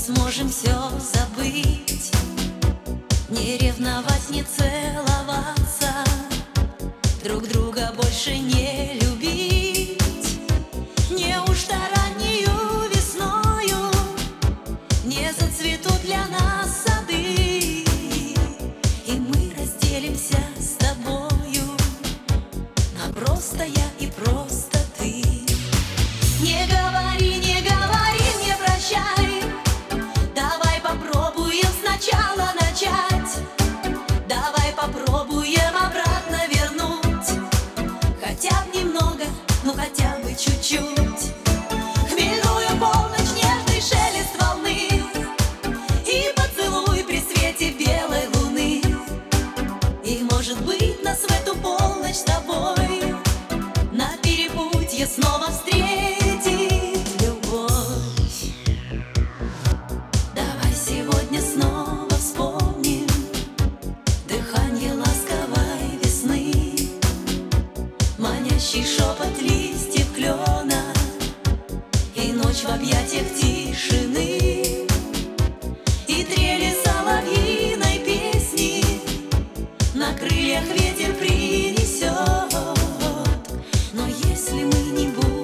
сможем все забыть, не ревновать, не целоваться, друг друга больше не любить. Неужто раннею весною не зацветут для нас сады, и мы разделимся с тобою на просто я и просто ты? Не говори мне прощай, давай попробуем сначала начать, давай попробуем обратно вернуть хотя бы немного, ну хотя бы чуть-чуть. Хмельную полночь, нежный шелест волны и поцелуй при свете белой луны. И может быть нас в эту полночь с тобой на перепутье снова встретит любовь. Давай сегодня снова вспомним дыхание ласковой весны, манящий шепот листьев клена и ночь в объятиях тишины, и трели соловьиной песни на крыльях ветер принесет. Но если мы не будем